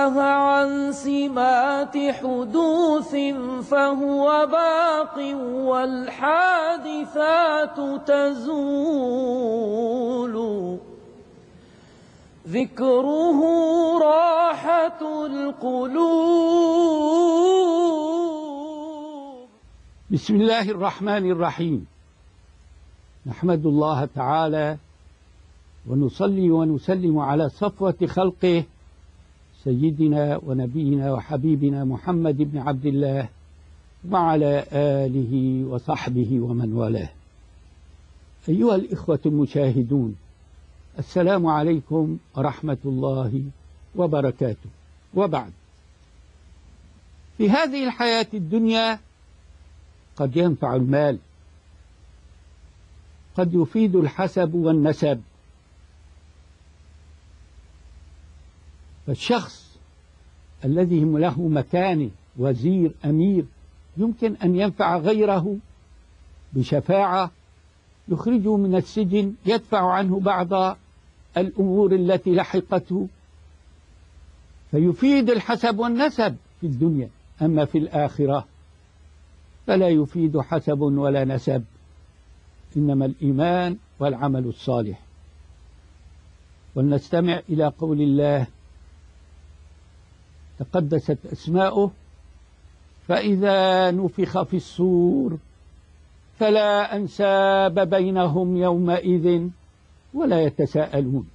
تنزه عن سمات حدوث فهو باق والحادثات تزول ذكره راحة القلوب. بسم الله الرحمن الرحيم. نحمد الله تعالى ونصلي ونسلم على صفوة خلقه سيدنا ونبينا وحبيبنا محمد بن عبد الله وعلى آله وصحبه ومن والاه. أيها الإخوة المشاهدون، السلام عليكم ورحمة الله وبركاته. وبعد، في هذه الحياة الدنيا قد ينفع المال، قد يفيد الحسب والنسب، فالشخص الذي له مكانه وزير أمير يمكن أن ينفع غيره بشفاعة، يخرجه من السجن، يدفع عنه بعض الأمور التي لحقته، فيفيد الحسب والنسب في الدنيا. أما في الآخرة فلا يفيد حسب ولا نسب، إنما الإيمان والعمل الصالح. ولنستمع إلى قول الله تقدست أسماؤه: فإذا نفخ في الصور فلا أنساب بينهم يومئذ ولا يتساءلون.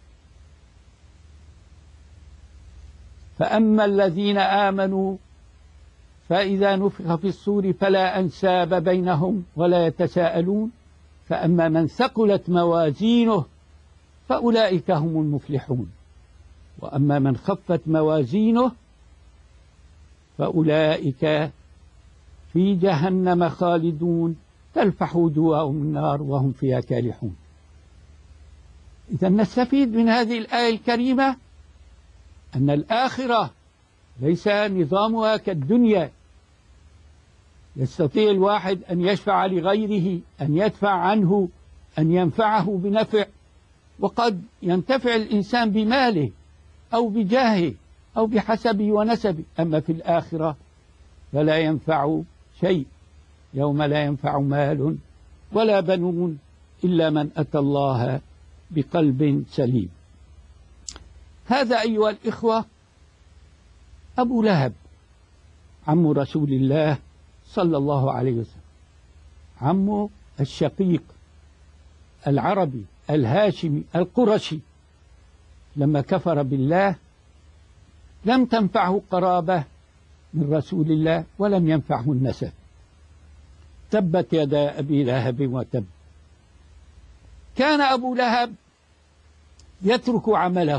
فأما الذين آمنوا فإذا نفخ في الصور فلا أنساب بينهم ولا يتساءلون، فأما من ثقلت موازينه فأولئك هم المفلحون، وأما من خفت موازينه فأولئك في جهنم خالدون تلفح وجوههم النار وهم فيها كالحون. إذا نستفيد من هذه الآية الكريمة أن الآخرة ليس نظامها كالدنيا، يستطيع الواحد أن يشفع لغيره، أن يدفع عنه، أن ينفعه بنفع، وقد ينتفع الإنسان بماله أو بجاهه أو بحسبه ونسبه. أما في الآخرة فلا ينفع شيء، يوم لا ينفع مال ولا بنون إلا من أتى الله بقلب سليم. هذا أيها الإخوة أبو لهب عم رسول الله صلى الله عليه وسلم، عمه الشقيق العربي الهاشمي القرشي، لما كفر بالله لم تنفعه قرابة من رسول الله ولم ينفعه النسب. تبت يدا أبي لهب وتب. كان أبو لهب يترك عمله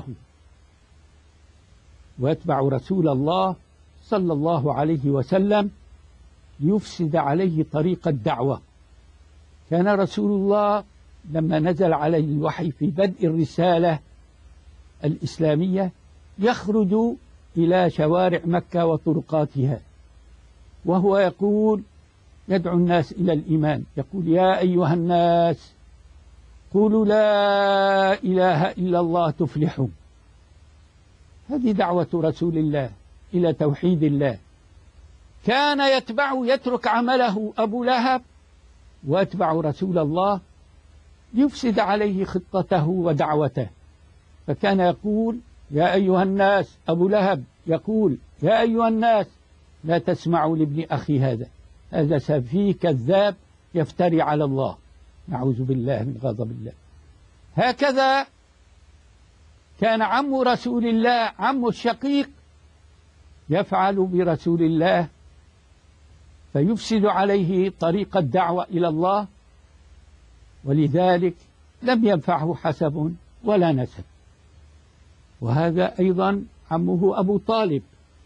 ويتبع رسول الله صلى الله عليه وسلم ليفسد عليه طريق الدعوة. كان رسول الله لما نزل عليه الوحي في بدء الرسالة الإسلامية يخرج إلى شوارع مكة وطرقاتها وهو يقول، يدعو الناس إلى الإيمان، يقول: يا أيها الناس قولوا لا إله إلا الله تفلحوا. هذه دعوة رسول الله إلى توحيد الله. كان يترك عمله أبو لهب ويتبع رسول الله ليفسد عليه خطته ودعوته، فكان يقول: يا أيها الناس. أبو لهب يقول: يا أيها الناس لا تسمعوا لابن أخي هذا سفيه كذاب يفتري على الله، نعوذ بالله من غضب الله. هكذا كان عم رسول الله، عم الشقيق، يفعل برسول الله فيفسد عليه طريق الدعوة إلى الله، ولذلك لم ينفعه حسب ولا نسب. وهذا أيضا عمه أبو طالب،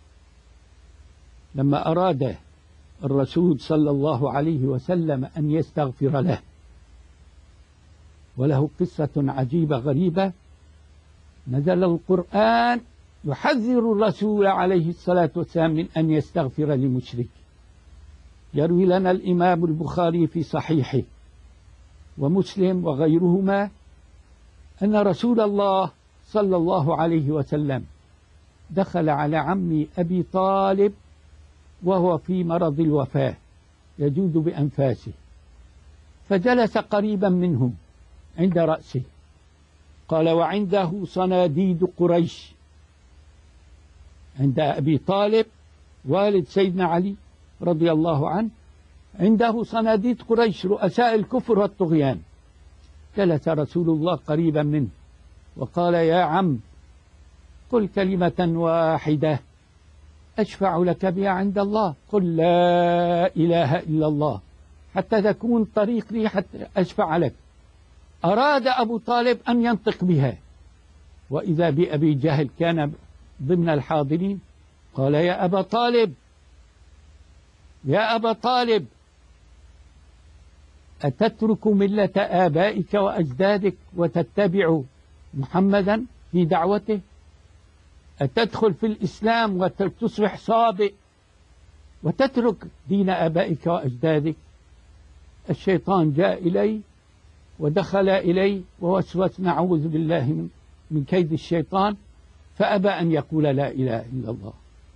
لما أراد الرسول صلى الله عليه وسلم أن يستغفر له، وله قصة عجيبة غريبة، نزل القرآن يحذر الرسول عليه الصلاة والسلام من أن يستغفر لمشرك. يروي لنا الإمام البخاري في صحيحه ومسلم وغيرهما أن رسول الله صلى الله عليه وسلم دخل على عمي أبي طالب وهو في مرض الوفاة يجود بأنفاسه، فجلس قريبا منه عند رأسه. قال: وعنده صناديد قريش. عند أبي طالب والد سيدنا علي رضي الله عنه عنده صناديد قريش رؤساء الكفر والطغيان. جلس رسول الله قريبا منه وقال: يا عم، قل كلمة واحدة أشفع لك بها عند الله، قل لا إله إلا الله حتى تكون طريق لي حتى أشفع لك. أراد أبو طالب أن ينطق بها، وإذا بأبي جهل كان ضمن الحاضرين. قال: يا أبا طالب، يا أبا طالب، أتترك ملة آبائك وأجدادك وتتبع محمدا في دعوته؟ أتدخل في الإسلام وتصبح صابئ وتترك دين آبائك وأجدادك؟ الشيطان جاء إلي ودخل إلي ووسوس، نعوذ بالله من كيد الشيطان، فأبى أن يقول لا إله إلا الله،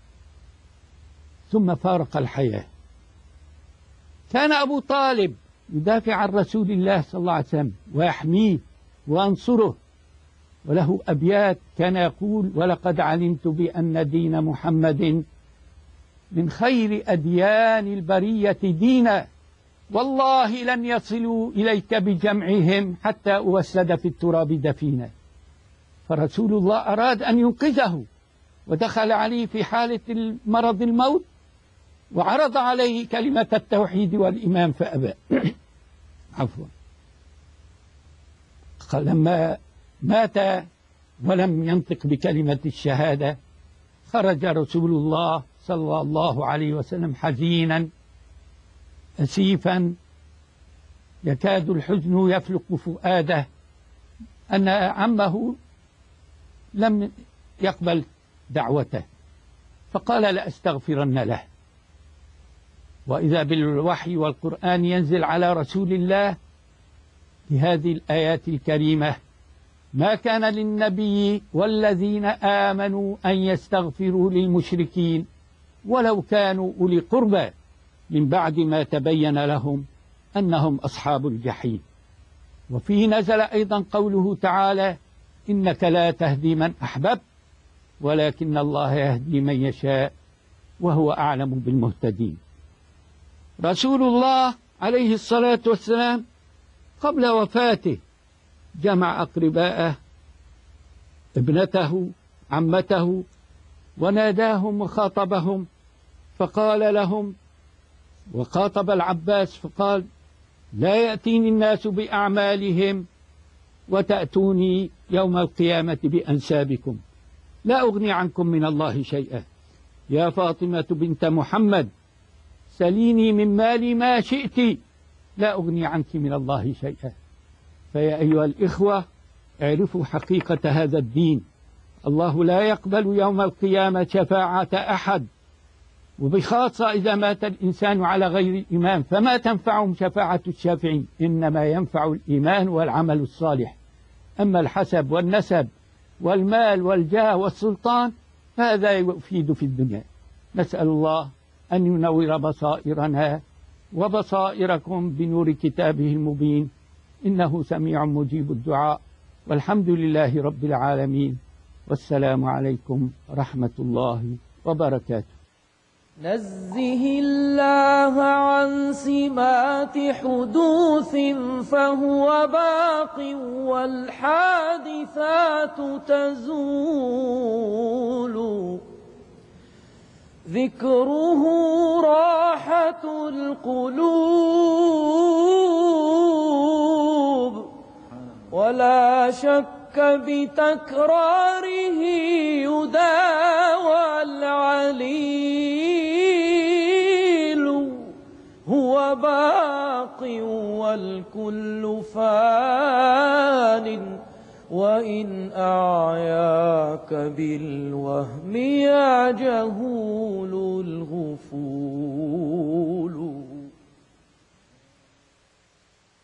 ثم فارق الحياة. كان أبو طالب يدافع عن رسول الله صلى الله عليه وسلم ويحميه وأنصره، وله أبيات كان يقول: ولقد علمت بأن دين محمد من خير أديان البرية دينا، والله لن يصلوا إليك بجمعهم حتى أوسد في التراب دفينا. فرسول الله أراد أن ينقذه، ودخل عليه في حالة مرض الموت وعرض عليه كلمة التوحيد والإيمان فأبى. عفوا. لما مات ولم ينطق بكلمة الشهادة، خرج رسول الله صلى الله عليه وسلم حزينا أسيفا، يكاد الحزن يفلق فؤاده أن عمه لم يقبل دعوته، فقال: لأستغفرن له. وإذا بالوحي والقرآن ينزل على رسول الله بهذه الآيات الكريمة: ما كان للنبي والذين آمنوا أن يستغفروا للمشركين ولو كانوا أولي قربى من بعد ما تبين لهم أنهم أصحاب الجحيم. وفيه نزل أيضا قوله تعالى: إنك لا تهدي من أحببت ولكن الله يهدي من يشاء وهو أعلم بالمهتدين. رسول الله عليه الصلاة والسلام قبل وفاته جمع أقرباءه، ابنته، عمته، وناداهم وخاطبهم، فقال لهم، وخاطب العباس فقال: لا يأتيني الناس بأعمالهم وتأتوني يوم القيامة بأنسابكم، لا أغني عنكم من الله شيئا. يا فاطمة بنت محمد سليني من مالي ما شئت، لا أغني عنك من الله شيئا. فيا أيها الإخوة، اعرفوا حقيقة هذا الدين. الله لا يقبل يوم القيامة شفاعة أحد، وبخاصة إذا مات الإنسان على غير الإيمان، فما تنفعهم شفاعة الشافعين، إنما ينفع الإيمان والعمل الصالح. أما الحسب والنسب والمال والجاه والسلطان فهذا يفيد في الدنيا. نسأل الله أن ينور بصائرنا وبصائركم بنور كتابه المبين، إنه سميع مجيب الدعاء، والحمد لله رب العالمين، والسلام عليكم ورحمة الله وبركاته. نزه الله عن سمات حدوث فهو باق، والحادثات تزول، ذكره راحة القلوب، ولا شك بتكراره يداوى العليل، هو باق والكل فان، وإن أعياك بالوهم يا جهول.